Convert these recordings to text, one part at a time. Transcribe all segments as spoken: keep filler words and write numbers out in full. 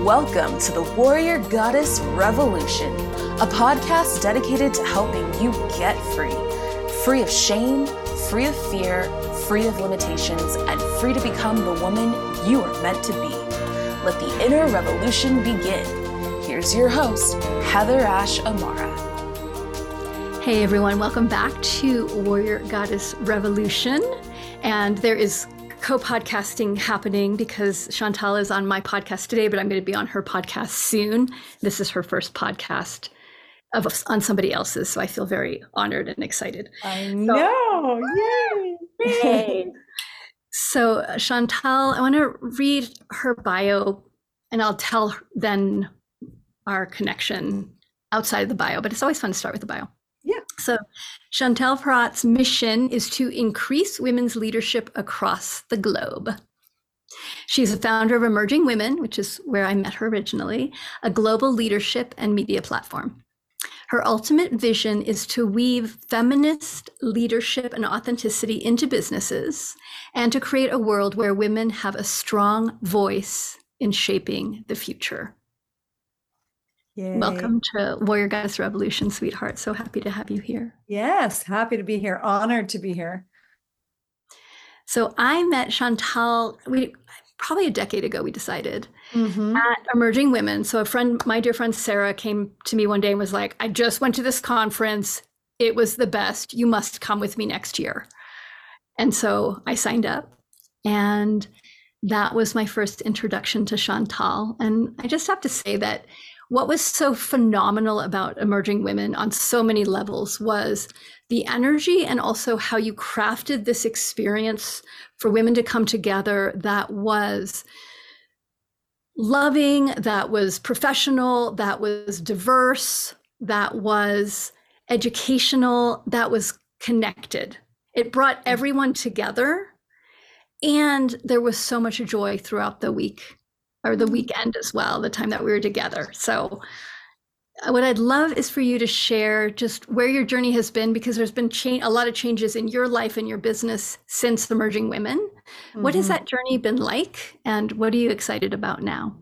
Welcome to the Warrior Goddess Revolution, a podcast dedicated to helping you get free. Free of shame, free of fear, free of limitations, and free to become the woman you are meant to be. Let the inner revolution begin. Here's your host, Heather Ash Amara. Hey everyone, welcome back to Warrior Goddess Revolution. And there is co-podcasting happening because Chantal is on my podcast today, but I'm going to be on her podcast soon. This is her first podcast of on somebody else's, so I feel very honored and excited. I know, so, yay! Yay. So Chantal, I want to read her bio, and I'll tell then our connection outside of the bio, but it's always fun to start with the bio. Yeah. So Chantal Perrot's mission is to increase women's leadership across the globe. She's a founder of Emerging Women, which is where I met her originally, a global leadership and media platform. Her ultimate vision is to weave feminist leadership and authenticity into businesses and to create a world where women have a strong voice in shaping the future. Yay. Welcome to Warrior Goddess Revolution, sweetheart. So happy to have you here. Yes, happy to be here. Honored to be here. So I met Chantal, we probably a decade ago, we decided, mm-hmm. at Emerging Women. So a friend, my dear friend Sarah, came to me one day and was like, I just went to this conference. It was the best. You must come with me next year. And so I signed up, and that was my first introduction to Chantal. And I just have to say that what was so phenomenal about Emerging Women on so many levels was the energy and also how you crafted this experience for women to come together that was loving, that was professional, that was diverse, that was educational, that was connected. It brought everyone together, and there was so much joy throughout the week. Or the weekend as well, the time that we were together. So what I'd love is for you to share just where your journey has been, because there's been cha- a lot of changes in your life and your business since Emerging Women. Mm-hmm. What has that journey been like? And what are you excited about now?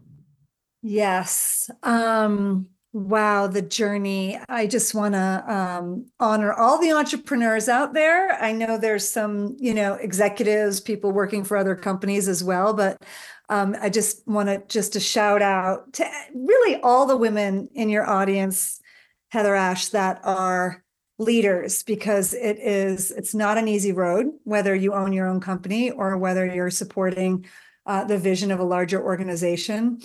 Yes. Um, wow, the journey. I just want to um, honor all the entrepreneurs out there. I know there's some, you know, executives, people working for other companies as well, but Um, I just want to just a shout out to really all the women in your audience, Heather Ash, that are leaders, because it is, it's not an easy road, whether you own your own company or whether you're supporting uh, the vision of a larger organization.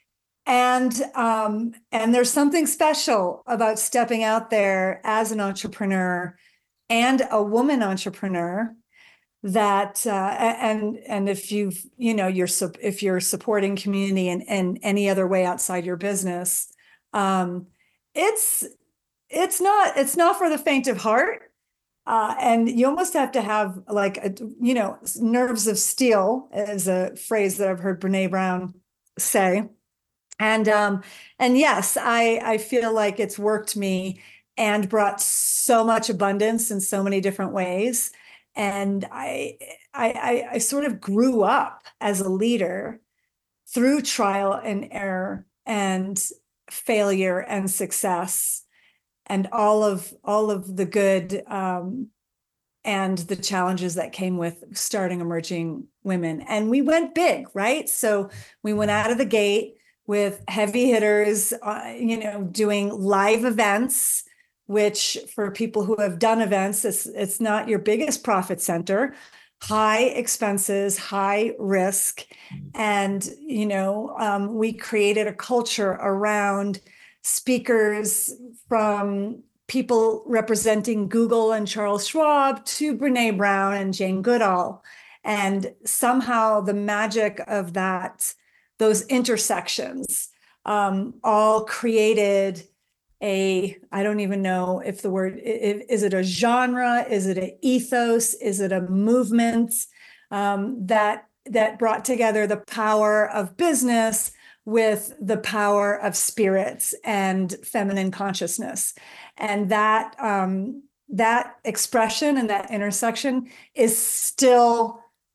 And, um, and there's something special about stepping out there as an entrepreneur and a woman entrepreneur. That uh, and and if you've you know you're if you're supporting community in, in any other way outside your business, um, it's it's not it's not for the faint of heart, uh, and you almost have to have like a, you know nerves of steel is a phrase that I've heard Brene Brown say, and um, and yes, I I feel like it's worked me and brought so much abundance in so many different ways. And I, I, I sort of grew up as a leader through trial and error and failure and success, and all of all of the good um, and the challenges that came with starting Emerging Women. And we went big, right? So we went out of the gate with heavy hitters, uh, you know, doing live events, which for people who have done events, it's, it's not your biggest profit center, high expenses, high risk. And, you know, um, we created a culture around speakers from people representing Google and Charles Schwab to Brene Brown and Jane Goodall. And somehow the magic of that, those intersections um, all created a, I don't even know if the word, is it a genre? Is it an ethos? Is it a movement um, that, that brought together the power of business with the power of spirits and feminine consciousness? And that, um, that expression and that intersection is still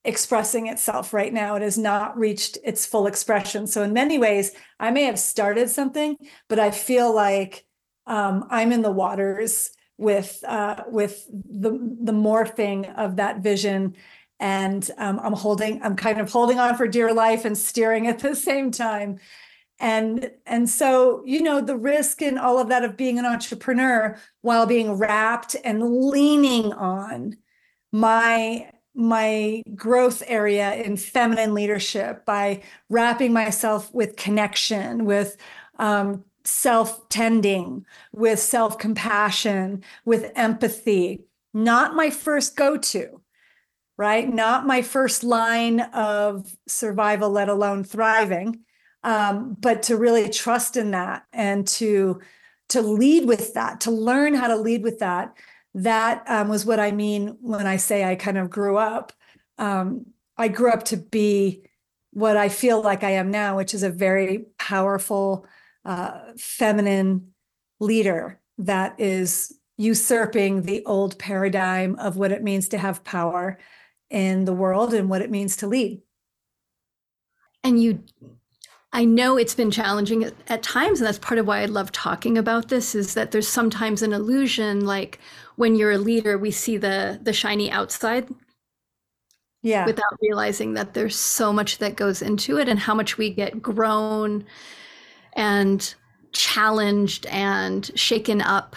expressing itself right now. It has not reached its full expression. So in many ways, I may have started something, but I feel like um, I'm in the waters with uh, with the the morphing of that vision, and um, I'm holding, I'm kind of holding on for dear life and steering at the same time. And and so, you know, the risk in all of that of being an entrepreneur while being wrapped and leaning on my my growth area in feminine leadership by wrapping myself with connection, with um, self-tending, with self-compassion, with empathy. Not my first go-to, right? Not my first line of survival, let alone thriving, um, but to really trust in that and to to lead with that, to learn how to lead with that. That um, was what I mean when I say I kind of grew up. Um, I grew up to be what I feel like I am now, which is a very powerful, uh, feminine leader that is usurping the old paradigm of what it means to have power in the world and what it means to lead. And you, I know it's been challenging at, at times, and that's part of why I love talking about this, is that there's sometimes an illusion, like when you're a leader, we see the the shiny outside, yeah, without realizing that there's so much that goes into it and how much we get grown and challenged and shaken up.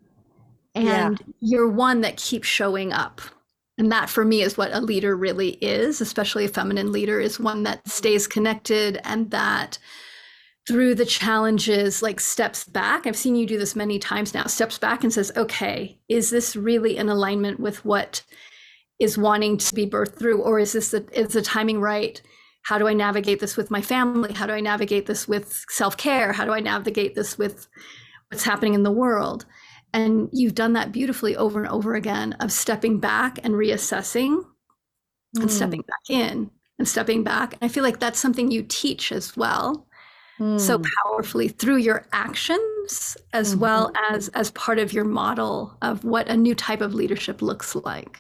And yeah. You're one that keeps showing up. And that for me is what a leader really is, especially a feminine leader, is one that stays connected and that through the challenges, like steps back. I've seen you do this many times now, steps back and says, okay, is this really in alignment with what is wanting to be birthed through? Or is this, the, is the timing right? How do I navigate this with my family? How do I navigate this with self-care? How do I navigate this with what's happening in the world? And you've done that beautifully over and over again, of stepping back and reassessing mm. and stepping back in and stepping back. And I feel like that's something you teach as well, mm. so powerfully through your actions, as mm-hmm. well as as part of your model of what a new type of leadership looks like.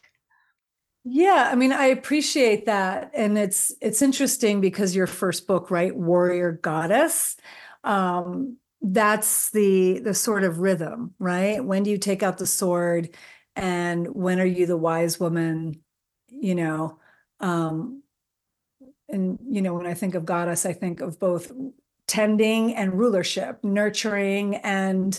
Yeah, I mean, I appreciate that. And it's it's interesting because your first book, right, Warrior Goddess, um, that's the the sort of rhythm, right? When do you take out the sword, and when are you the wise woman? You know, um, and you know, when I think of goddess, I think of both tending and rulership, nurturing and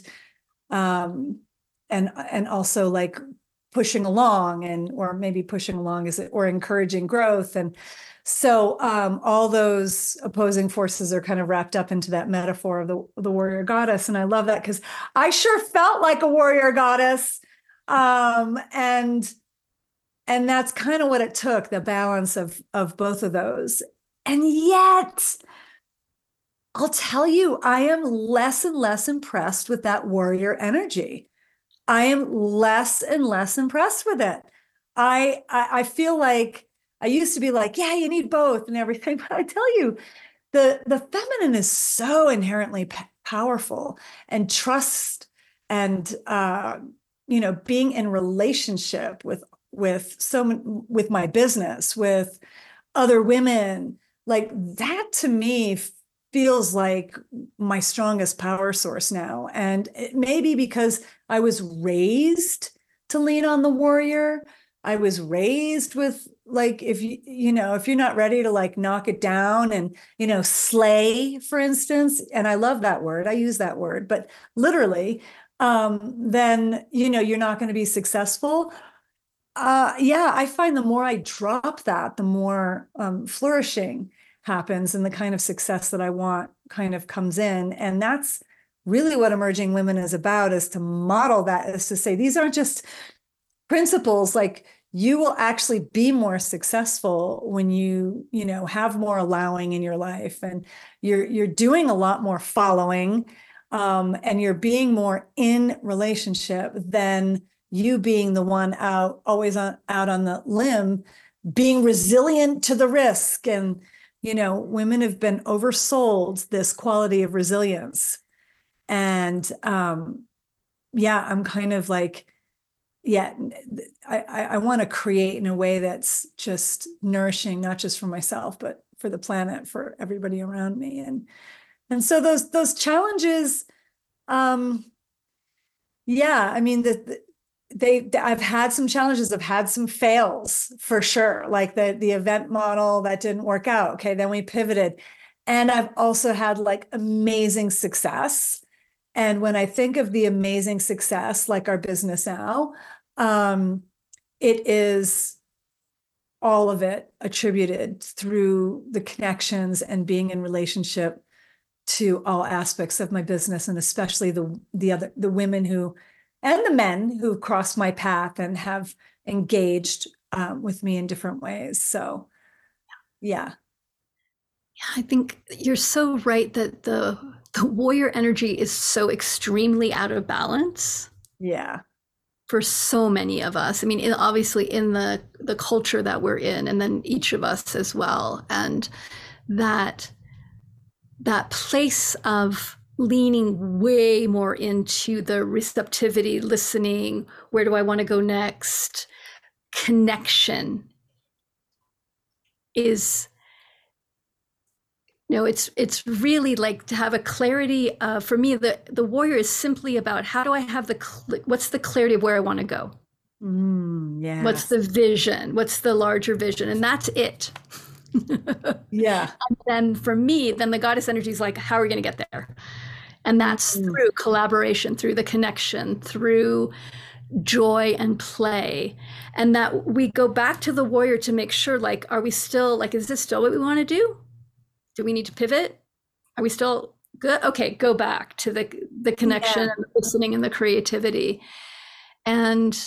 um, and and also like pushing along, and or maybe pushing along is it, or encouraging growth. And so um, all those opposing forces are kind of wrapped up into that metaphor of the, the warrior goddess. And I love that because I sure felt like a warrior goddess. Um, and and that's kind of what it took, the balance of, of both of those. And yet, I'll tell you, I am less and less impressed with that warrior energy. I am less and less impressed with it. I I, I feel like I used to be like, yeah, you need both and everything. But I tell you, the, the feminine is so inherently p- powerful, and trust and, uh, you know, being in relationship with, with so with my business, with other women, like that to me feels like my strongest power source now. And it may be because I was raised to lean on the warrior. I was raised with, like, if you, you know, if you're not ready to like knock it down and, you know, slay, for instance, and I love that word, I use that word, but literally, um, then, you know, you're not going to be successful. Uh, yeah, I find the more I drop that, the more um, flourishing happens, and the kind of success that I want kind of comes in. And that's really what Emerging Women is about, is to model that, is to say, these aren't just principles. Like, you will actually be more successful when you, you know, have more allowing in your life, and you're, you're doing a lot more following, um, and you're being more in relationship than you being the one out, always on, out on the limb, being resilient to the risk. And, you know, women have been oversold this quality of resilience. And, um, yeah, I'm kind of like, yeah, I, I, I want to create in a way that's just nourishing, not just for myself, but for the planet, for everybody around me. And, and so those, those challenges, um, yeah, I mean, the, the they, I've had some challenges. I've had some fails for sure. Like the, the event model that didn't work out. Okay. Then we pivoted. And I've also had like amazing success. And when I think of the amazing success, like our business now, um, it is all of it attributed through the connections and being in relationship to all aspects of my business, and especially the the other the women who and the men who crossed my path and have engaged um, with me in different ways. So, yeah. Yeah, I think you're so right that the the warrior energy is so extremely out of balance. Yeah. For so many of us. I mean, in, obviously in the the culture that we're in, and then each of us as well. And that that place of leaning way more into the receptivity, listening, where do I want to go next, connection is, you know, it's it's really like to have a clarity. Uh, for me, the the warrior is simply about how do I have the cl- what's the clarity of where I want to go. Mm, yeah. What's the vision? What's the larger vision? And that's it. Yeah. And then for me, then the goddess energy is like, how are we going to get there? And that's Mm. through collaboration, through the connection, through joy and play. And that we go back to the warrior to make sure, like, are we still, like, is this still what we want to do? Do we need to pivot? Are we still good? Okay, go back to the the connection Yeah. and the listening and the creativity. And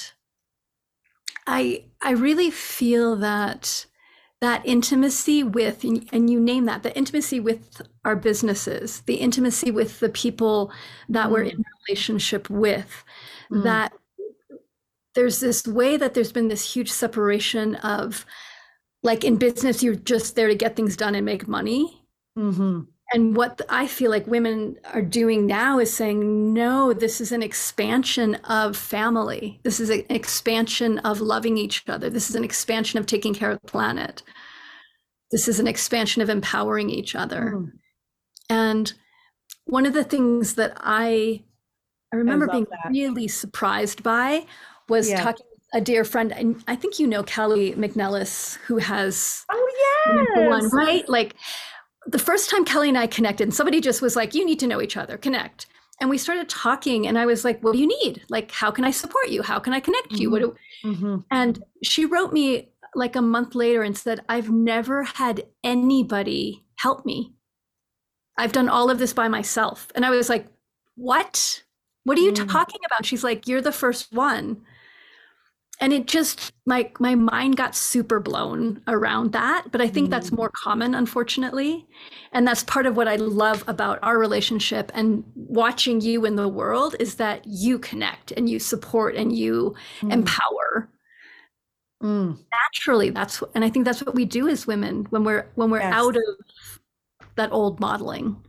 I I really feel that that intimacy with, and you name that, the intimacy with our businesses, the intimacy with the people that mm. we're in relationship with, mm. that there's this way that there's been this huge separation of, like, in business, you're just there to get things done and make money. Mm-hmm. And what I feel like women are doing now is saying, no, this is an expansion of family. This is an expansion of loving each other. This is an expansion of taking care of the planet. This is an expansion of empowering each other. Mm. And one of the things that I, I remember I being that. really surprised by was yeah. talking to a dear friend, and I think you know Kelly McNellis, who has oh yes, one, right? Like, the first time Kelly and I connected, and somebody just was like, you need to know each other, connect. And we started talking, and I was like, what do you need? Like, how can I support you? How can I connect mm-hmm. you? What do... mm-hmm. And she wrote me like a month later and said, I've never had anybody help me. I've done all of this by myself. And I was like, what? What are you mm-hmm. talking about? She's like, you're the first one. And it just, my my mind got super blown around that. But I think mm. that's more common, unfortunately. And that's part of what I love about our relationship and watching you in the world, is that you connect and you support and you mm. empower. Mm. Naturally, that's, and I think that's what we do as women when we're when we're yes. out of that old modeling. one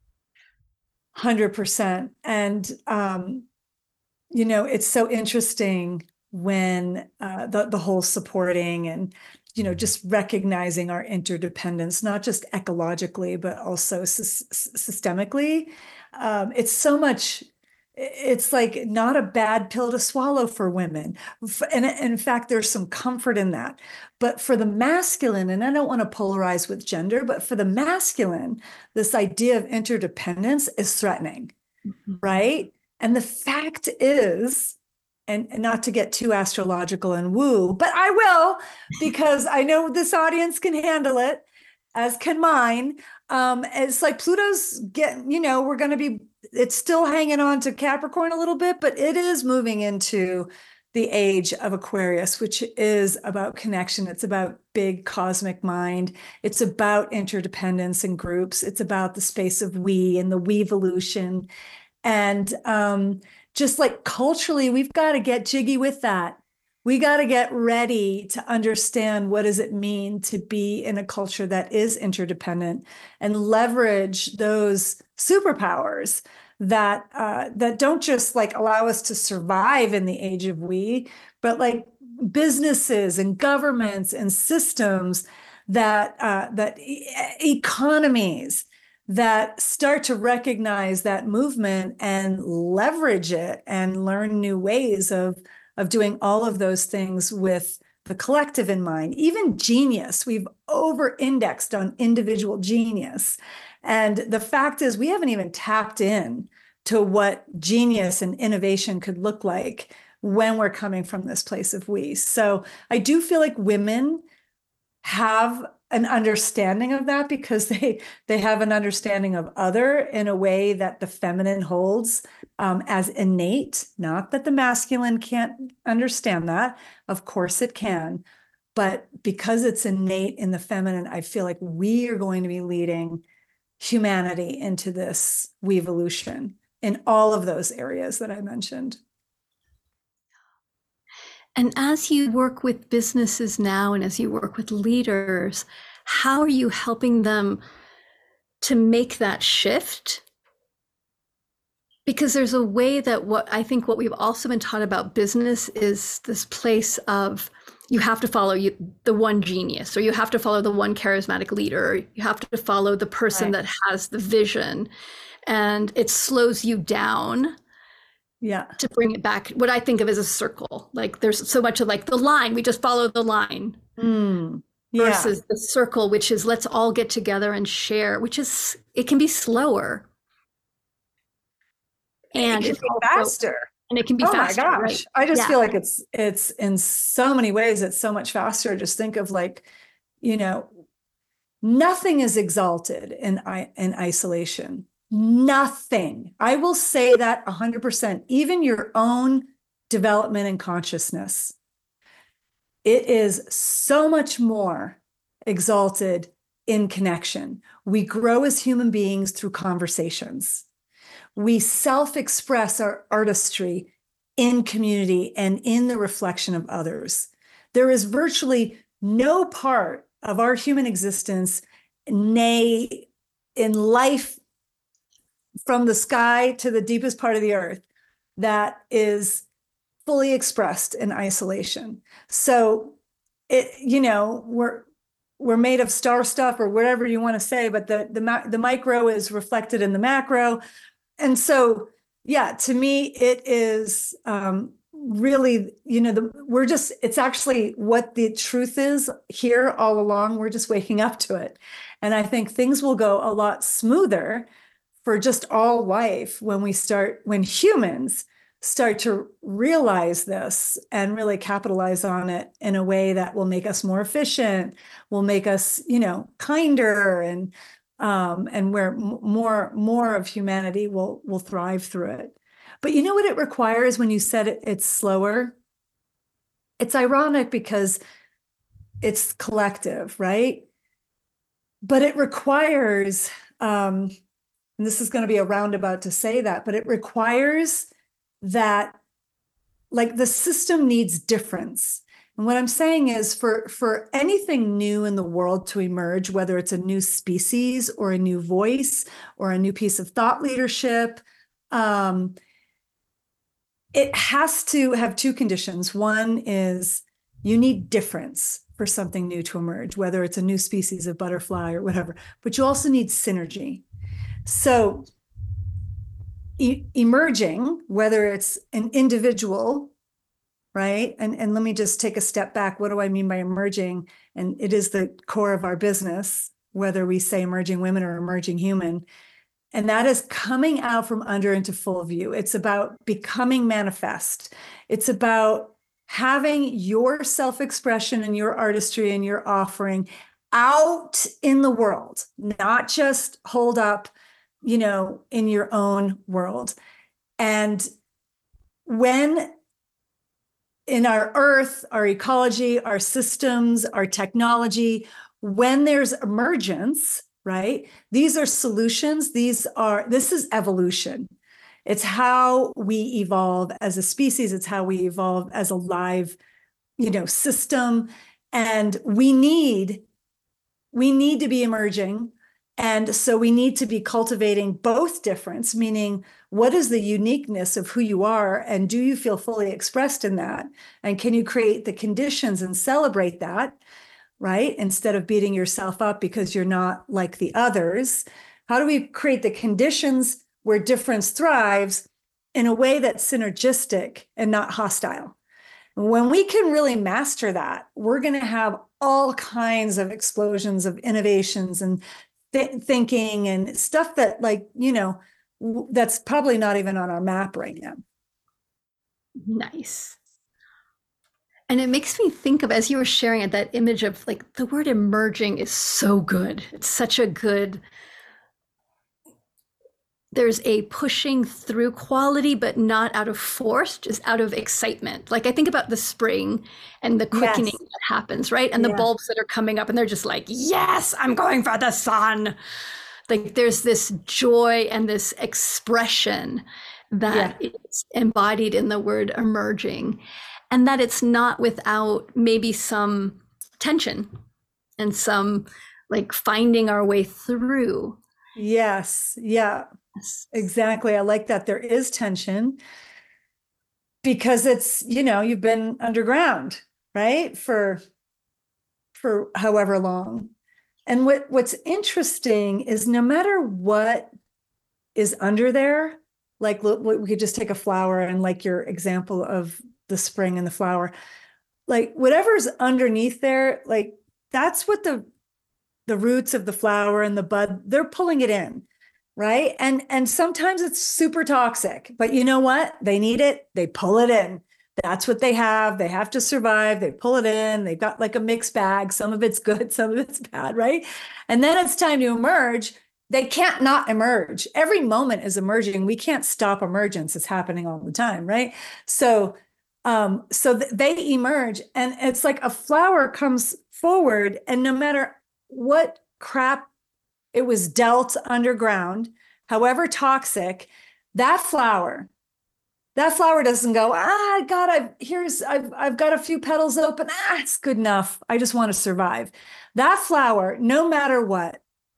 hundred percent. And, um, you know, it's so interesting when uh, the, the whole supporting and, you know, just recognizing our interdependence, not just ecologically, but also sy- systemically. Um, it's so much, it's like not a bad pill to swallow for women. And, and in fact, there's some comfort in that. But for the masculine, and I don't want to polarize with gender, but for the masculine, this idea of interdependence is threatening, mm-hmm. right? And the fact is, And, and not to get too astrological and woo, but I will, because I know this audience can handle it, as can mine. Um, it's like Pluto's getting, you know, we're going to be, it's still hanging on to Capricorn a little bit, but it is moving into the age of Aquarius, which is about connection. It's about big cosmic mind. It's about interdependence in groups. It's about the space of we and the we-evolution. And, um, just like culturally, we've got to get jiggy with that. We got to get ready to understand what does it mean to be in a culture that is interdependent and leverage those superpowers that uh, that don't just like allow us to survive in the age of we, but like businesses and governments and systems that uh, that e- economies that start to recognize that movement and leverage it and learn new ways of of doing all of those things with the collective in mind. Even genius, we've over-indexed on individual genius. And the fact is, we haven't even tapped in to what genius and innovation could look like when we're coming from this place of we. So I do feel like women have an understanding of that because they they have an understanding of other in a way that the feminine holds um, as innate. Not that the masculine can't understand that. Of course it can. But because it's innate in the feminine, I feel like we are going to be leading humanity into this weevolution in all of those areas that I mentioned. And as you work with businesses now and as you work with leaders, how are you helping them to make that shift? Because there's a way that what I think what we've also been taught about business is this place of you have to follow you, the one genius, or you have to follow the one charismatic leader, or you have to follow the person right. that has the vision. And it slows you down. Yeah. To bring it back, what I think of as a circle. Like there's so much of like the line, we just follow the line. Mm, yeah. Versus the circle, which is let's all get together and share, which is, it can be slower. And it can it's be also, faster. And it can be oh faster. Oh my gosh. Right? I just yeah. feel like it's, it's in so many ways, it's so much faster. Just think of like, you know, nothing is exalted in, in isolation. Nothing. I will say that one hundred percent. Even your own development and consciousness. It is so much more exalted in connection. We grow as human beings through conversations. We self-express our artistry in community and in the reflection of others. There is virtually no part of our human existence, nay, in life from the sky to the deepest part of the earth, that is fully expressed in isolation. So it, you know, we're we're made of star stuff or whatever you want to say, but the the the micro is reflected in the macro. And so, yeah, to me, it is um, really, you know, the, we're just, it's actually what the truth is here all along. We're just waking up to it. And I think things will go a lot smoother for just all life when we start, when humans start to realize this and really capitalize on it in a way that will make us more efficient, will make us, you know, kinder, and um, and where more more of humanity will will thrive through it. But you know what it requires when you said it, it's slower? It's ironic because it's collective, right? But it requires, um, and this is going to be a roundabout to say that, but it requires that, like, the system needs difference. And what I'm saying is for, for anything new in the world to emerge, whether it's a new species or a new voice or a new piece of thought leadership, um, it has to have two conditions. One is you need difference for something new to emerge, whether it's a new species of butterfly or whatever, but you also need synergy. So e- emerging, whether it's an individual, right? And, and let me just take a step back. What do I mean by emerging? And it is the core of our business, whether we say emerging women or emerging human. And that is coming out from under into full view. It's about becoming manifest. It's about having your self-expression and your artistry and your offering out in the world, not just hold up, you know, in your own world. And when in our earth, our ecology, our systems, our technology, when there's emergence, right? These are solutions. These are, this is evolution. It's how we evolve as a species. It's how we evolve as a live, you know, system. And we need, we need to be emerging And so we need to be cultivating both difference, meaning what is the uniqueness of who you are, and do you feel fully expressed in that? And can you create the conditions and celebrate that, right? Instead of beating yourself up because you're not like the others. How do we create the conditions where difference thrives in a way that's synergistic and not hostile? When we can really master that, we're going to have all kinds of explosions of innovations and th- thinking and stuff that, like, you know, w- that's probably not even on our map right now. Nice. And it makes me think of, as you were sharing it, that image of like the word emerging is so good. It's such a good, there's a pushing through quality, but not out of force, just out of excitement. Like I think about the spring and the quickening Yes. that happens, right? And Yeah. the bulbs that are coming up and they're just like, yes, I'm going for the sun. Like there's this joy and this expression that Yeah. is embodied in the word emerging, and that it's not without maybe some tension and some like finding our way through. Yes. Yeah. Exactly. I like that. There is tension because it's, you know, you've been underground, right? For for however long. And what what's interesting is no matter what is under there, like look, we could just take a flower and like your example of the spring and the flower, like whatever's underneath there, like that's what the the roots of the flower and the bud, they're pulling it in. Right. And and sometimes it's super toxic, but you know what? They need it. They pull it in. That's what they have. They have to survive. They pull it in. They've got like a mixed bag. Some of it's good, some of it's bad. Right. And then it's time to emerge. They can't not emerge. Every moment is emerging. We can't stop emergence. It's happening all the time. Right. So um, so th- they emerge, and it's like a flower comes forward, and no matter what crap it was dealt underground, however toxic, that flower, that flower doesn't go, ah, God, I've here's I've I've got a few petals open. Ah, it's good enough. I just want to survive. That flower, no matter what,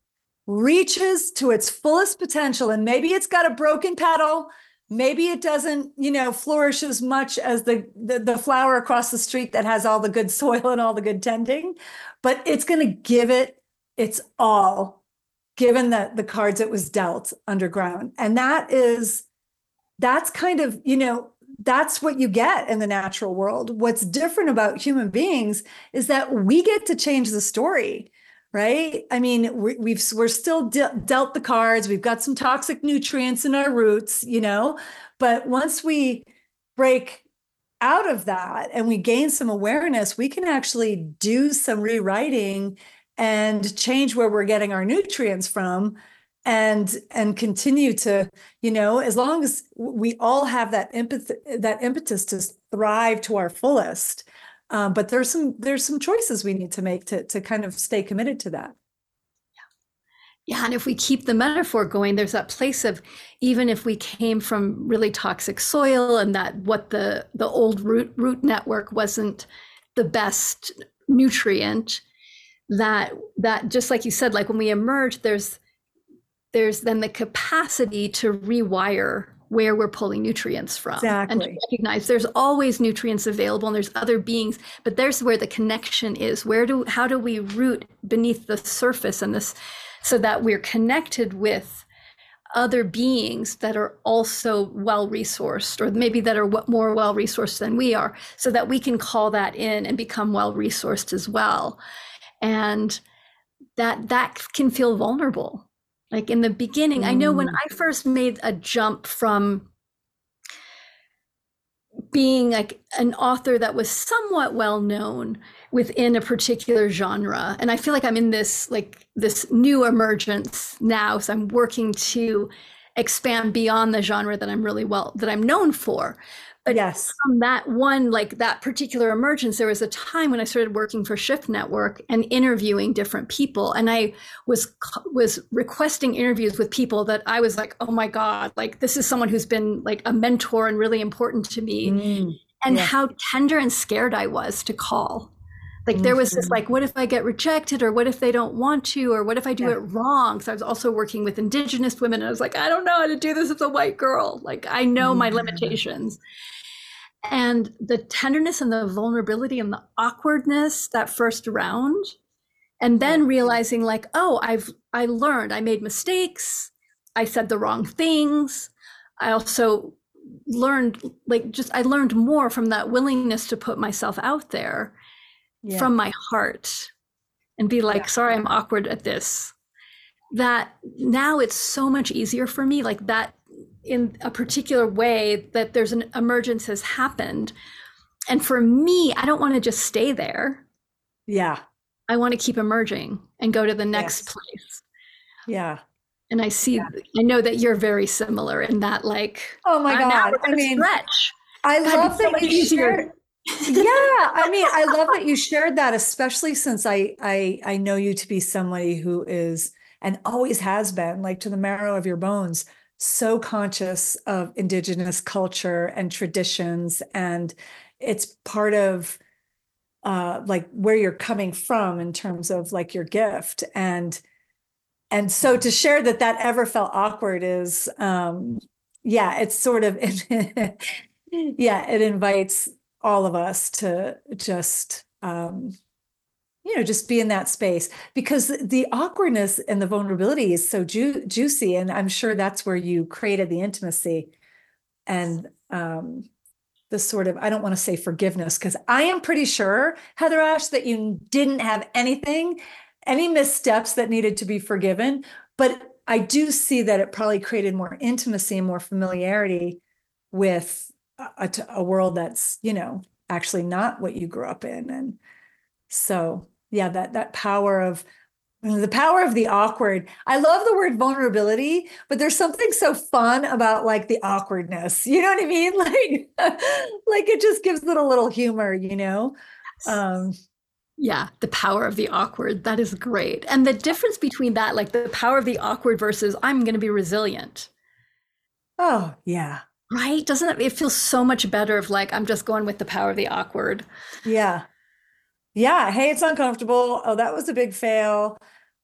reaches to its fullest potential. And maybe it's got a broken petal. Maybe it doesn't, you know, flourish as much as the, the, the flower across the street that has all the good soil and all the good tending, but it's going to give it its all, given the, the cards it was dealt underground. And that is, that's kind of, you know, that's what you get in the natural world. What's different about human beings is that we get to change the story, right? I mean, we, we've, we're still de- dealt the cards. We've got some toxic nutrients in our roots, you know, but once we break out of that and we gain some awareness, we can actually do some rewriting and change where we're getting our nutrients from, and and continue to, you know, as long as we all have that empath that impetus to thrive to our fullest. Um, but there's some there's some choices we need to make to to kind of stay committed to that. Yeah, and if we keep the metaphor going, there's that place of, even if we came from really toxic soil and that what the the old root root network wasn't the best nutrient, that that just like you said, like when we emerge, there's there's then the capacity to rewire where we're pulling nutrients from. Exactly. And to recognize there's always nutrients available and there's other beings, but there's where the connection is. Where do how do we root beneath the surface and this, so that we're connected with other beings that are also well-resourced, or maybe that are more well-resourced than we are, so that we can call that in and become well-resourced as well. And that that can feel vulnerable. Like in the beginning, mm. I know when I first made a jump from being like an author that was somewhat well known within a particular genre, and I feel like I'm in this like this new emergence now, so I'm working to expand beyond the genre that I'm really well that I'm known for. But yes, from that one, like that particular emergence, there was a time when I started working for Shift Network and interviewing different people. And I was was requesting interviews with people that I was like, oh my God, like this is someone who's been like a mentor and really important to me. Mm, and yeah. How tender and scared I was to call. Like there was this Mhm. like, what if I get rejected, or what if they don't want to, or what if I do Yeah. it wrong? So I was also working with Indigenous women, and I was like, I don't know how to do this as a white girl. Like I know my Yeah. limitations. And the tenderness and the vulnerability and the awkwardness that first round, and then realizing like, oh, I've I learned, I made mistakes, I said the wrong things. I also learned like just I learned more from that willingness to put myself out there Yeah. from my heart and be like, Yeah. sorry, I'm awkward at this. That now it's so much easier for me, like that in a particular way, that there's an emergence has happened. And for me, I don't want to just stay there. Yeah. I want to keep emerging and go to the next Yes. place. Yeah. And I see, Yeah. I know that you're very similar in that, like, Oh my uh, now God. we're I gonna mean, stretch. I God, love it's so that much you easier. shared. Yeah, I mean, I love that you shared that, especially since I I I know you to be somebody who is and always has been, like to the marrow of your bones, so conscious of Indigenous culture and traditions, and it's part of uh like where you're coming from in terms of like your gift. And and so to share that that ever felt awkward is um yeah, it's sort of yeah, it invites all of us to just um you know just be in that space, because the awkwardness and the vulnerability is so ju- juicy, and I'm sure that's where you created the intimacy and um the sort of, I don't want to say forgiveness, because I am pretty sure, Heather Ash, that you didn't have anything, any missteps that needed to be forgiven. But I do see that it probably created more intimacy and more familiarity with a, a world that's, you know, actually not what you grew up in. And so, yeah, that that power of the power of the awkward. I love the word vulnerability, but there's something so fun about like the awkwardness. You know what I mean? Like, like it just gives it a little humor, you know? Um, Yeah, the power of the awkward. That is great. And the difference between that, like the power of the awkward versus I'm going to be resilient, oh, yeah. right? Doesn't it? It feels so much better if like I'm just going with the power of the awkward. Yeah. Yeah. Hey, it's uncomfortable. Oh, that was a big fail.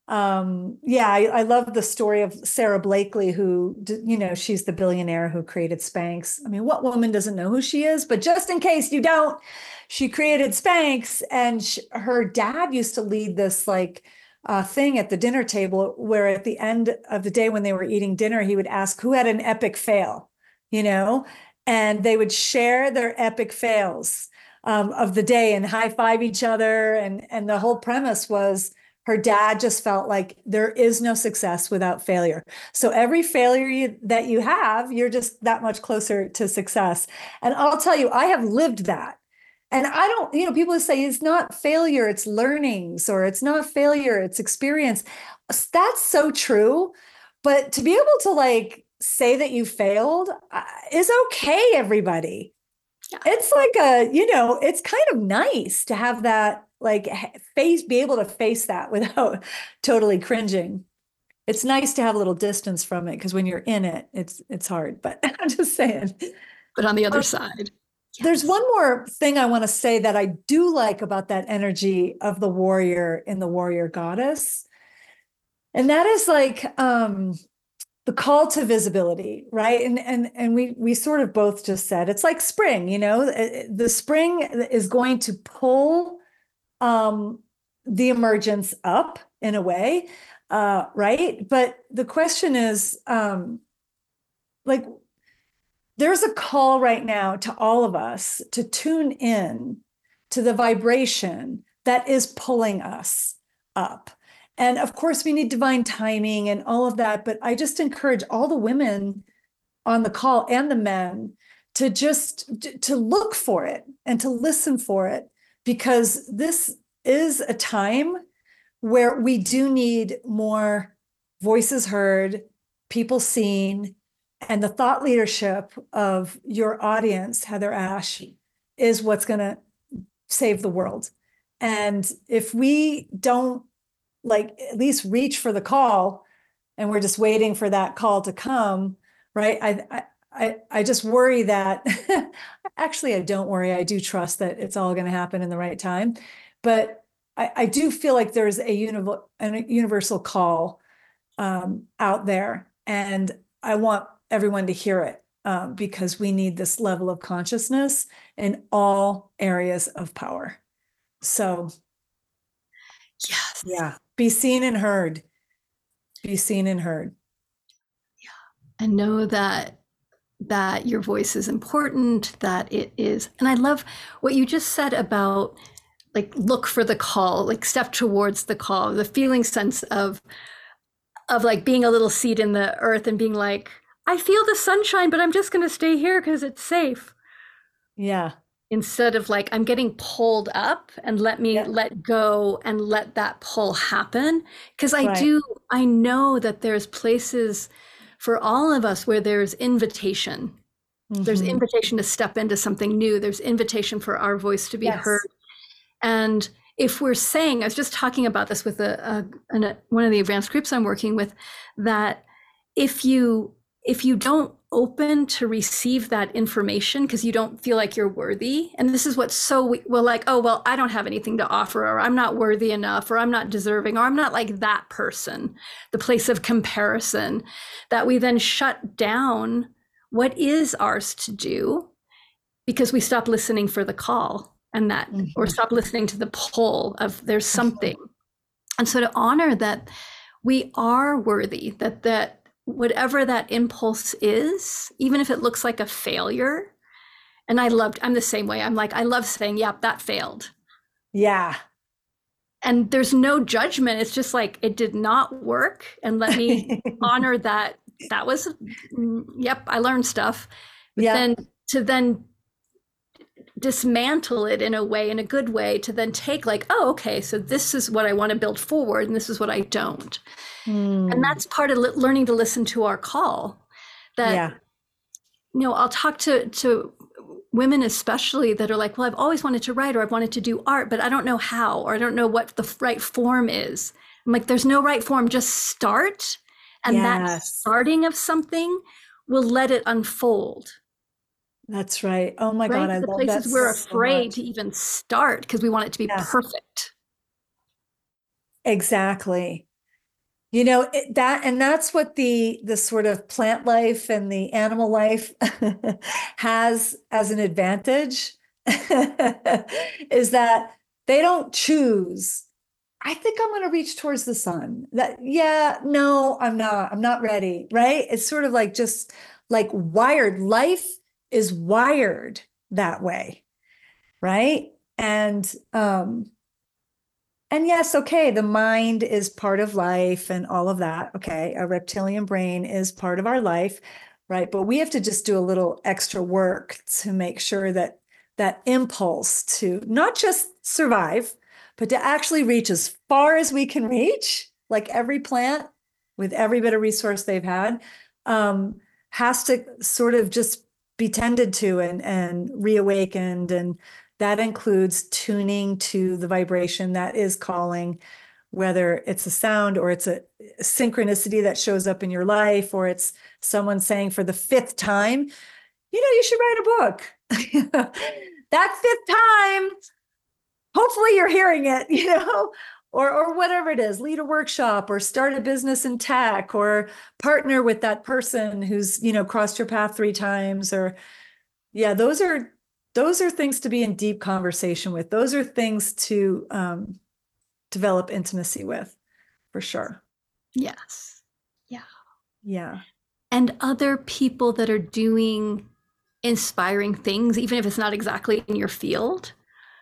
Um, yeah, I, I love the story of Sarah Blakely, who, you know, she's the billionaire who created Spanx. I mean, what woman doesn't know who she is? But just in case you don't, she created Spanx, and she, her dad used to lead this like uh, thing at the dinner table, where at the end of the day when they were eating dinner, he would ask who had an epic fail, you know, and they would share their epic fails um, of the day and high five each other. And, and the whole premise was, her dad just felt like there is no success without failure. So every failure you, that you have, you're just that much closer to success. And I'll tell you, I have lived that. And I don't, you know, people say it's not failure, it's learnings, or it's not failure, it's experience. That's so true. But to be able to like say that you failed uh, is okay, everybody. Yeah. It's like a, you know, it's kind of nice to have that, like face, be able to face that without totally cringing. It's nice to have a little distance from it, because when you're in it, it's it's hard. But I'm just saying. But on the other um, side, there's one more thing I want to say that I do like about that energy of the warrior in the warrior goddess, and that is like um, the call to visibility, right? And and and we we sort of both just said it's like spring. You know, the spring is going to pull um, the emergence up in a way, uh, right? But the question is, um, like, there's a call right now to all of us to tune in to the vibration that is pulling us up. And of course, we need divine timing and all of that. But I just encourage all the women on the call and the men to just to look for it and to listen for it, because this is a time where we do need more voices heard, people seen, and the thought leadership of your audience, Heather Ash, is what's going to save the world. And if we don't like at least reach for the call, and we're just waiting for that call to come, right? I I I just worry that actually I don't worry. I do trust that it's all going to happen in the right time. but I, I do feel like there's a, univ- a universal call um, out there, and I want everyone to hear it um, because we need this level of consciousness in all areas of power. So, yes, yeah, be seen and heard. Be seen and heard. Yeah, and know that that your voice is important. That it is, and I love what you just said about like look for the call, like step towards the call, the feeling sense of of like being a little seed in the earth and being like, I feel the sunshine, but I'm just going to stay here because it's safe. Yeah. Instead of like, I'm getting pulled up, and let me Yeah. let go and let that pull happen. Because I Right. do, I know that there's places for all of us where there's invitation. There's Mhm. invitation to step into something new. There's invitation for our voice to be Yes. heard. And if we're saying, I was just talking about this with a, a, a one of the advanced groups I'm working with, that if you if you don't open to receive that information because you don't feel like you're worthy, and this is what's so well, like, oh well, I don't have anything to offer, or I'm not worthy enough, or I'm not deserving, or I'm not like that person, the place of comparison, that we then shut down what is ours to do because we stop listening for the call. And that, Mhm. or stop listening to the pull of there's something. And so to honor that we are worthy, that that whatever that impulse is, even if it looks like a failure. And I loved, I'm the same way. I'm like, I love saying, yep, that failed. Yeah. And there's no judgment. It's just like, it did not work. And let me honor that. That was, yep, I learned stuff. But Yeah. then to then dismantle it in a way, in a good way, to then take like, oh, okay, so this is what I want to build forward, and this is what I don't. Mm. And that's part of li- learning to listen to our call. That, Yeah. you know, I'll talk to to women especially that are like, well, I've always wanted to write, or I've wanted to do art, but I don't know how, or I don't know what the right form is. I'm like, there's no right form, just start. And that Yes. starting of something will let it unfold. That's right. Oh my God, Right? I The love places that we're so afraid much. to even start because we want it to be Yes. perfect. Exactly. You know, it, that, and that's what the the sort of plant life and the animal life has as an advantage is that they don't choose. I think I'm going to reach towards the sun. That, yeah, no, I'm not. I'm not ready. Right? It's sort of like just like wired. Life is wired that way, right? And um and yes, okay, the mind is part of life and all of that. Okay, a reptilian brain is part of our life, right? But we have to just do a little extra work to make sure that that impulse to not just survive, but to actually reach as far as we can reach, like every plant with every bit of resource they've had, um, has to sort of just be tended to and, and reawakened. And that includes tuning to the vibration that is calling, whether it's a sound or it's a synchronicity that shows up in your life, or it's someone saying for the fifth time, you know, you should write a book. That fifth time, hopefully you're hearing it, you know, or or whatever it is, lead a workshop or start a business in tech or partner with that person who's, you know, crossed your path three times. Or yeah, those are those are things to be in deep conversation with. Those are things to um, develop intimacy with, for sure. Yes. Yeah. Yeah. And other people that are doing inspiring things, even if it's not exactly in your field.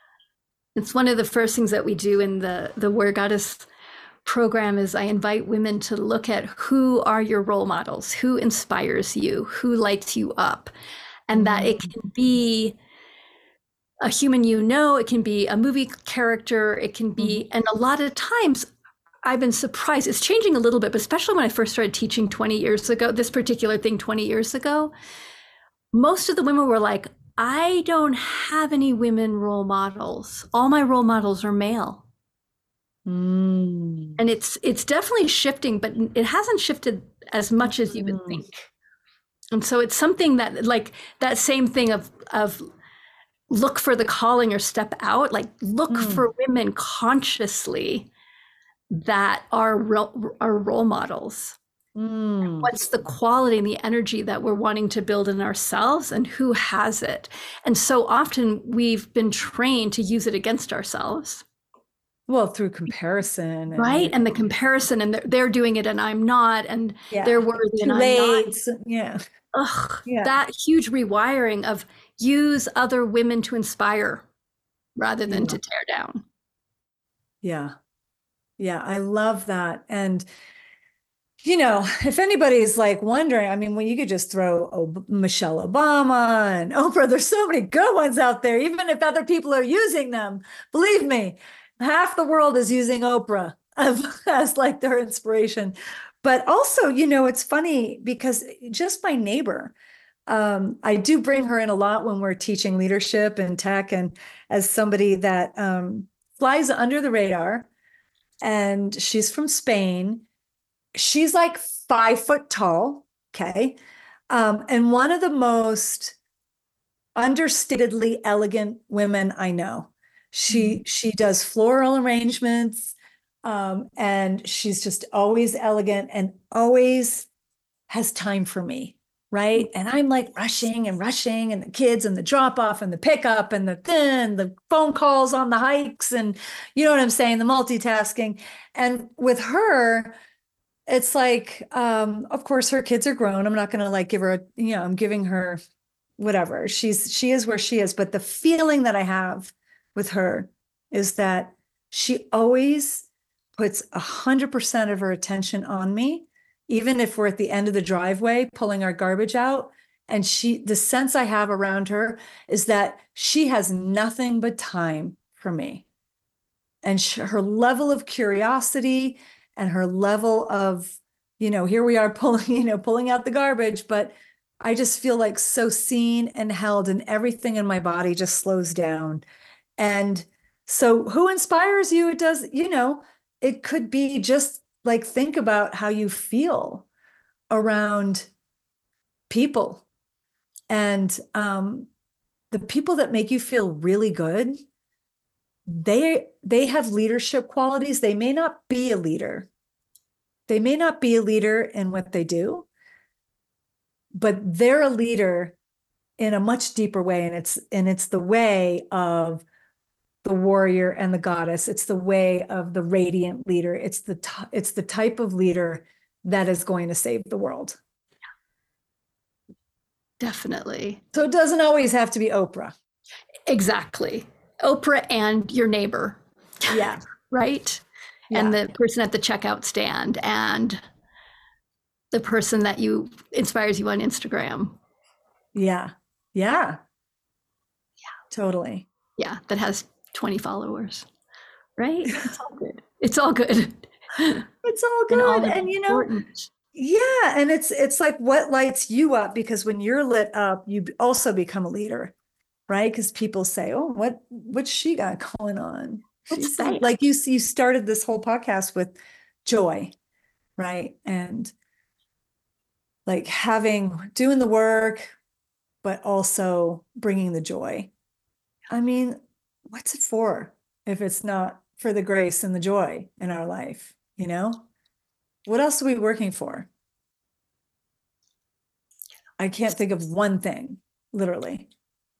It's one of the first things that we do in the, the Warrior Goddess program is I invite women to look at who are your role models, who inspires you, who lights you up. And that it can be a human you know, it can be a movie character, it can be, mm-hmm. and a lot of times I've been surprised, it's changing a little bit, but especially when I first started teaching twenty years ago, this particular thing twenty years ago, most of the women were like, I don't have any women role models. All my role models are male. Mm. And it's it's definitely shifting, but it hasn't shifted as much as you would think. And so it's something that, like that same thing of of look for the calling or step out, like look Mm. for women consciously that are ro- are role models. Mm. What's the quality and the energy that we're wanting to build in ourselves, and who has it? And so often we've been trained to use it against ourselves. Well, through comparison. And, Right. And the comparison, and they're, they're doing it and I'm not, and yeah, they're worthy and too I'm not. late. Yeah. Ugh, Yeah. that huge rewiring of use other women to inspire rather than Yeah. to tear down. Yeah. Yeah. I love that. And, you know, if anybody's like wondering, I mean, when you could just throw Ob- Michelle Obama and Oprah, there's so many good ones out there, even if other people are using them. Believe me, half the world is using Oprah as, as like their inspiration. But also, you know, it's funny because just my neighbor, um, I do bring her in a lot when we're teaching leadership and tech, and as somebody that um, flies under the radar, and she's from Spain. She's like five foot tall, okay? Um, and one of the most understatedly elegant women I know. She mm-hmm. she does floral arrangements, um, and she's just always elegant and always has time for me, right? And I'm like rushing and rushing, and the kids and the drop off and the pickup and the and the phone calls on the hikes, and you know what I'm saying, the multitasking. And with her, it's like, um, of course, her kids are grown. I'm not going to like give her, a, you know, I'm giving her whatever. She's, she is where she is. But the feeling that I have with her is that she always puts a hundred percent of her attention on me, even if we're at the end of the driveway, pulling our garbage out. And she, the sense I have around her is that she has nothing but time for me. And she, her level of curiosity and her level of, you know, here we are pulling, you know, pulling out the garbage, but I just feel like so seen and held, and everything in my body just slows down. And so who inspires you? It does, you know, it could be just like, think about how you feel around people, and um, the people that make you feel really good, they they have leadership qualities. They may not be a leader. They may not be a leader in what they do, but they're a leader in a much deeper way. And it's and it's the way of the warrior and the goddess. It's the way of the radiant leader. It's the t- it's the type of leader that is going to save the world. Definitely. So it doesn't always have to be Oprah. Exactly. Oprah and your neighbor. Yeah. Right? Yeah. And the person at the checkout stand, and the person that you inspires you on Instagram. Yeah. Yeah. Yeah. Totally. Yeah. That has twenty followers. Right? It's all good. It's all good. It's all good. And, all and you know, yeah. And it's it's like what lights you up, because when you're lit up, you also become a leader. Right? Because people say, oh, what what's she got going on? She's that? Like you you started this whole podcast with joy, right? And like having, doing the work, but also bringing the joy. I mean, what's it for if it's not for the grace and the joy in our life, you know? What else are we working for? I can't think of one thing, literally.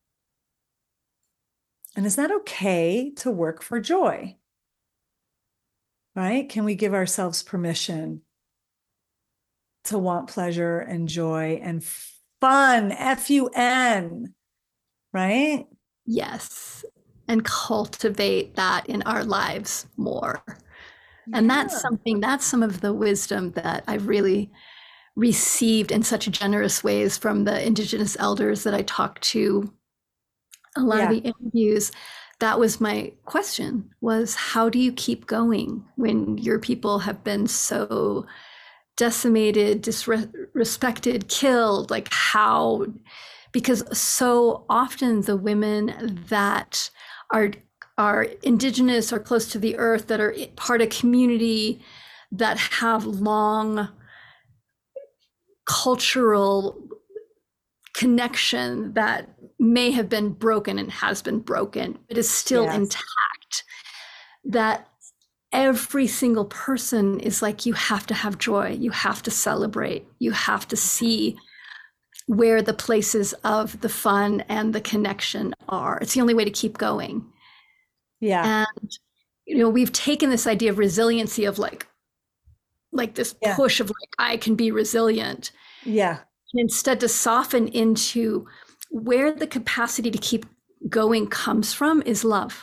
And is that okay to work for joy? Right? Can we give ourselves permission to want pleasure and joy and fun, F U N, right? Yes. And cultivate that in our lives more. Yeah. And that's something, that's some of the wisdom that I've really received in such generous ways from the Indigenous elders that I talked to. A lot yeah. of the interviews, that was my question, was how do you keep going when your people have been so decimated, disrespected, killed? Like how, because so often the women that are are Indigenous or close to the earth, that are part of community, that have long cultural connection, that may have been broken and has been broken, but is still Yes. intact. That every single person is like, you have to have joy, you have to celebrate, you have to see where the places of the fun and the connection are. It's the only way to keep going. Yeah. And, you know, we've taken this idea of resiliency of like, like this Yeah. push of like, I can be resilient. Yeah. Instead to soften into where the capacity to keep going comes from is love.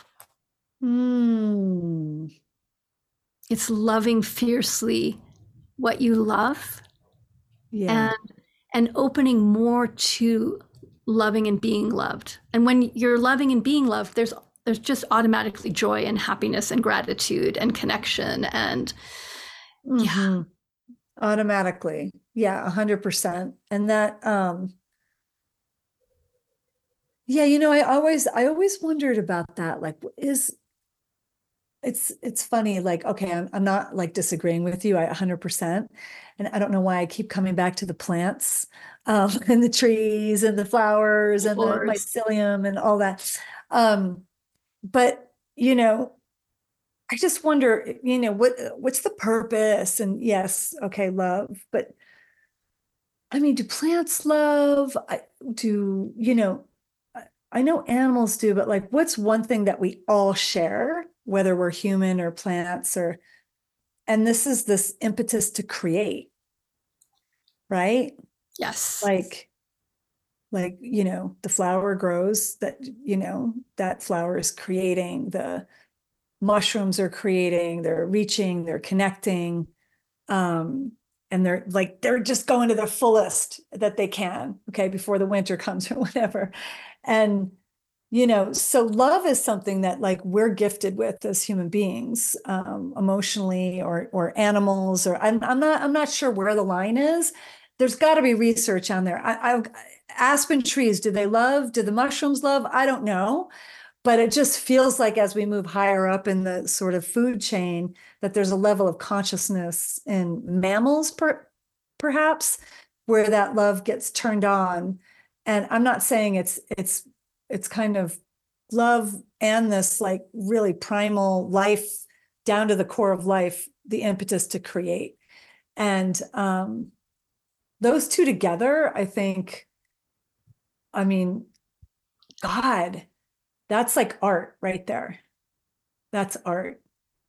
Mm. It's loving fiercely what you love. Yeah. And and opening more to loving and being loved. And when you're loving and being loved, there's there's just automatically joy and happiness and gratitude and connection and Mhm. yeah. Automatically. Yeah, a hundred percent. And that, um, yeah, you know, I always, I always wondered about that. Like, is it's, it's funny, like, okay, I'm, I'm not like disagreeing with you. I a hundred percent. And I don't know why I keep coming back to the plants, um, and the trees and the flowers and the Flowers. mycelium and all that. Um, but you know, I just wonder, you know, what, what's the purpose? And yes, okay, love, but I mean, do plants love? I do, you know, I, I know animals do, but like, what's one thing that we all share, whether we're human or plants or, and this is this impetus to create, right? Yes. Like, like, you know, the flower grows that, you know, that flower is creating, the mushrooms are creating, they're reaching, they're connecting. Um, and they're like, they're just going to their fullest that they can, okay, before the winter comes or whatever. And, you know, so love is something that like we're gifted with as human beings, um, emotionally, or or animals, or I'm I'm not I'm not sure where the line is. There's got to be research on there. I, I aspen trees, do they love? Do the mushrooms love? I don't know. But it just feels like as we move higher up in the sort of food chain, that there's a level of consciousness in mammals, per, perhaps, where that love gets turned on. And I'm not saying it's it's it's kind of love and this like really primal life down to the core of life, the impetus to create. And um, those two together, I think, I mean, God, that's like art right there. That's art.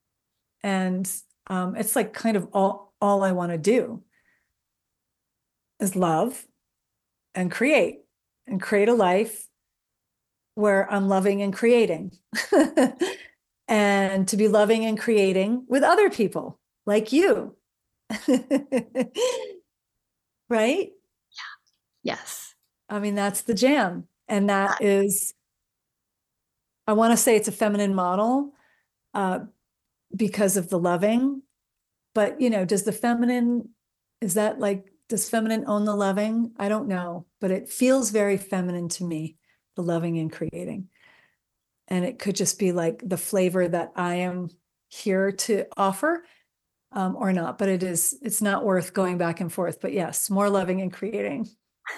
And um, it's like kind of all, all I want to do is love and create and create a life where I'm loving and creating and to be loving and creating with other people like you. Right? Yes. I mean, that's the jam. And that is, I want to say it's a feminine model uh, because of the loving, but you know, does the feminine, is that like, does feminine own the loving? I don't know, but it feels very feminine to me, the loving and creating. And it could just be like the flavor that I am here to offer um, or not, but it is, it's not worth going back and forth, but yes, more loving and creating.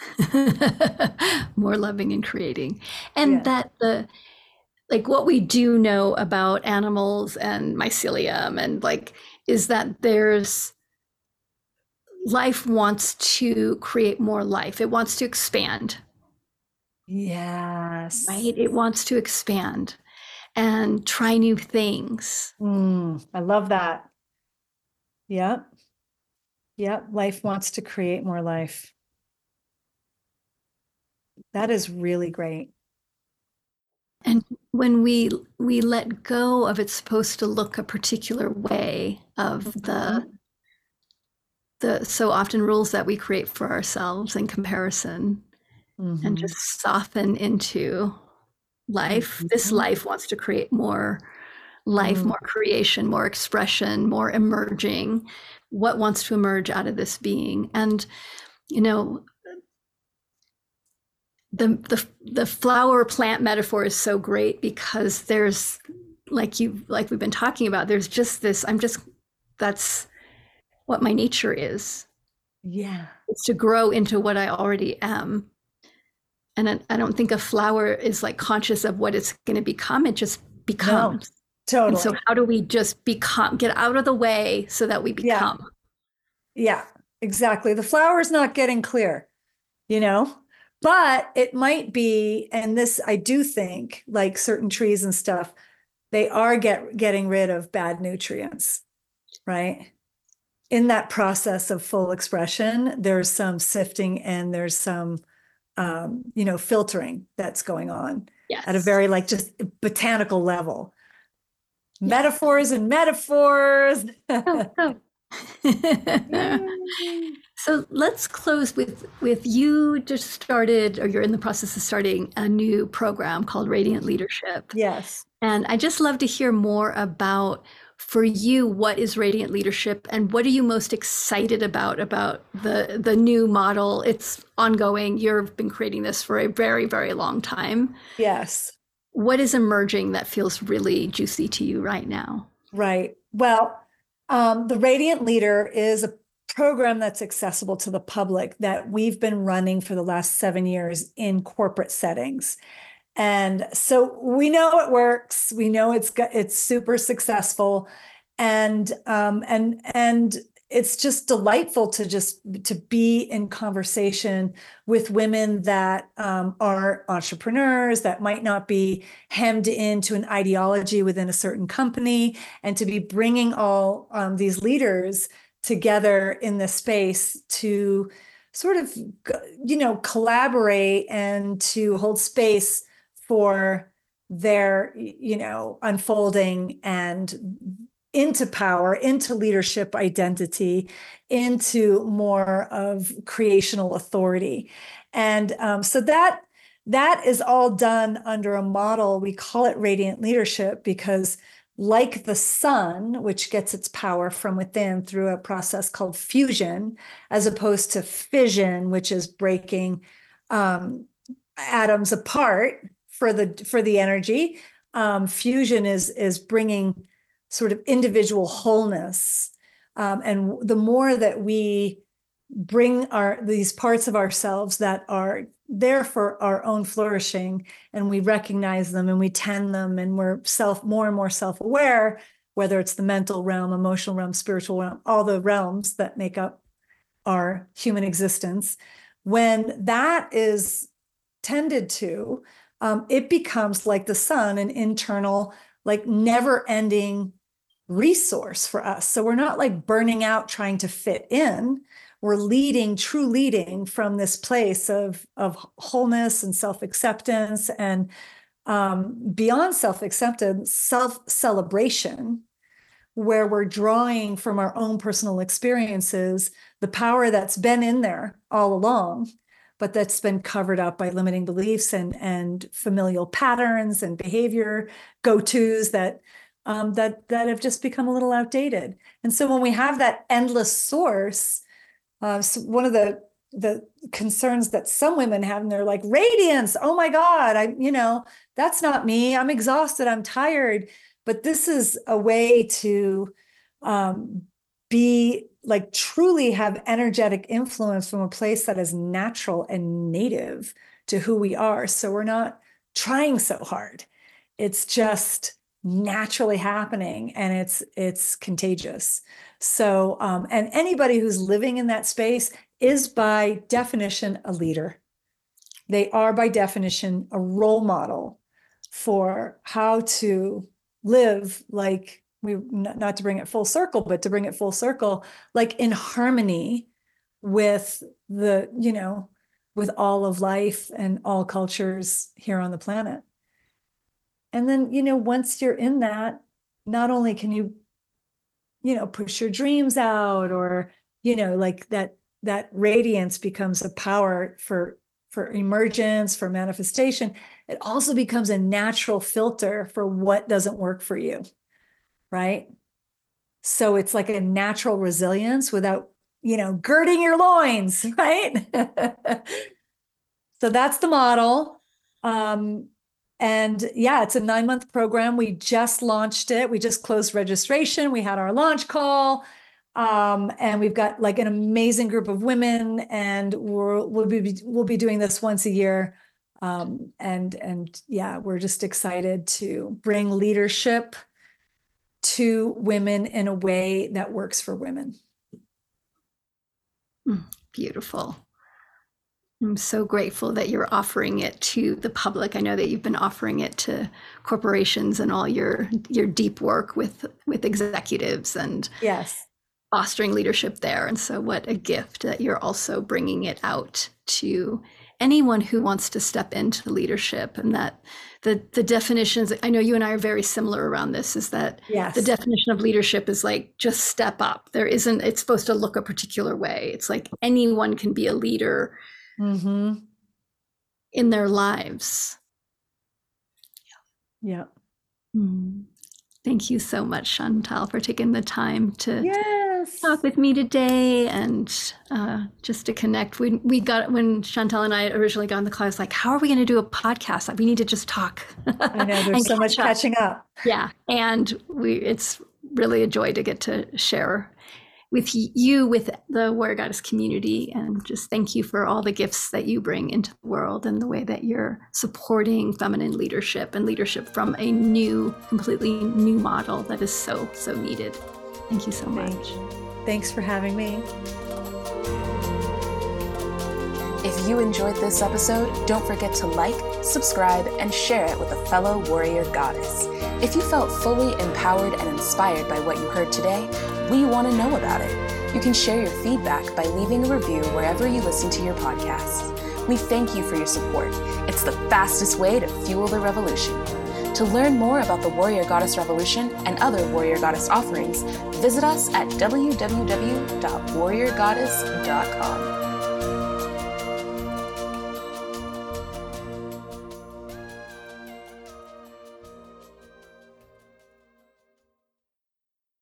More loving and creating. And Yeah. that the, like what we do know about animals and mycelium and like, is that there's, life wants to create more life. It wants to expand. Yes. Right? It wants to expand and try new things. Mm, I love that. Yep. Yep. Life wants to create more life. That is really great. And when we we let go of it's supposed to look a particular way of the the so often rules that we create for ourselves in comparison, Mhm. and just soften into life. This Mhm. life wants to create more life, Mm. more creation, more expression, more emerging. What wants to emerge out of this being? And you know, the the the flower plant metaphor is so great because there's like you like we've been talking about, there's just this, I'm just, that's what my nature is. Yeah. It's to grow into what I already am. And I, I don't think a flower is like conscious of what it's going to become. It just becomes. No, totally. And so how do we just become, get out of the way so that we become? Yeah, yeah, exactly. The flower is not getting clear, you know, but it might be, and this, I do think, like certain trees and stuff, they are get, getting rid of bad nutrients, right? In that process of full expression, there's some sifting and there's some, um, you know, filtering that's going on Yes. at a very like just botanical level. Yes. Metaphors and metaphors. Oh, oh. So let's close with with you just started, or you're in the process of starting a new program called Radiant Leadership. Yes. And I just love to hear more about, for you, what is Radiant Leadership and what are you most excited about, about the, the new model? It's ongoing. You've been creating this for a very, very long time. Yes. What is emerging that feels really juicy to you right now? Right. Well, um, the Radiant Leader is a program that's accessible to the public that we've been running for the last seven years in corporate settings. And so we know it works. We know it's it's super successful, and um, and and it's just delightful to just to be in conversation with women that um, are entrepreneurs, that might not be hemmed into an ideology within a certain company, and to be bringing all um, these leaders together in this space to sort of, you know, collaborate and to hold space for their, you know, unfolding and into power, into leadership identity, into more of creational authority. And um, so that that is all done under a model. We call it Radiant Leadership because, like the sun, which gets its power from within through a process called fusion, as opposed to fission, which is breaking um, atoms apart for the for the energy. Um, fusion is is bringing sort of individual wholeness, um, and the more that we bring our these parts of ourselves that are there for our own flourishing, and we recognize them and we tend them, and we're self more and more self-aware, whether it's the mental realm, emotional realm, spiritual realm, all the realms that make up our human existence. When that is tended to, um, it becomes like the sun, an internal, like never-ending resource for us. So we're not like burning out trying to fit in. We're leading, true leading from this place of, of wholeness and self-acceptance, and um, beyond self-acceptance, self-celebration, where we're drawing from our own personal experiences the power that's been in there all along, but that's been covered up by limiting beliefs and, and familial patterns and behavior go-tos that um, that that have just become a little outdated. And so when we have that endless source, uh, so one of the the concerns that some women have, and they're like, radiance, oh my God, I, you know, that's not me. I'm exhausted, I'm tired. But this is a way to um, be like truly have energetic influence from a place that is natural and native to who we are. So we're not trying so hard. It's just naturally happening, and it's it's contagious. So um, and anybody who's living in that space is by definition a leader. They are by definition a role model for how to live, like we not to bring it full circle, but to bring it full circle, like in harmony with the, you know, with all of life and all cultures here on the planet. And then, you know, once you're in that, not only can you, you know, push your dreams out, or, you know, like that, that radiance becomes a power for, for emergence, for manifestation. It also becomes a natural filter for what doesn't work for you, right? So it's like a natural resilience without, you know, girding your loins, right? So that's the model. Um, And yeah, it's a nine month program. We just launched it. We just closed registration. We had our launch call. Um, and we've got like an amazing group of women, and we're, we'll be, we'll be doing this once a year Um, and, and yeah, we're just excited to bring leadership to women in a way that works for women. Beautiful. I'm so grateful that you're offering it to the public. I know that you've been offering it to corporations and all your your deep work with with executives and yes, fostering leadership there. And so what a gift that you're also bringing it out to anyone who wants to step into leadership. And that the the definitions, I know you and I are very similar around this, is that yes. the definition of leadership is like, just step up. There isn't, it's supposed to look a particular way. It's like anyone can be a leader mm-hmm. in their lives. Yeah. Mm. Thank you so much, Chantal, for taking the time to yes. talk with me today and uh, just to connect. We we got, when Chantal and I originally got on the call, I was like, how are we going to do a podcast? We need to just talk. I know, there's so much up. catching up. Yeah. And we it's really a joy to get to share with you, with the Warrior Goddess community. And just thank you for all the gifts that you bring into the world and the way that you're supporting feminine leadership and leadership from a new, completely new model that is so, so needed. Thank you so much. Thanks for having me. If you enjoyed this episode, don't forget to like, subscribe, and share it with a fellow warrior goddess. If you felt fully empowered and inspired by what you heard today, we want to know about it. You can share your feedback by leaving a review wherever you listen to your podcasts. We thank you for your support. It's the fastest way to fuel the revolution. To learn more about the Warrior Goddess Revolution and other Warrior Goddess offerings, visit us at w w w dot warrior goddess dot com.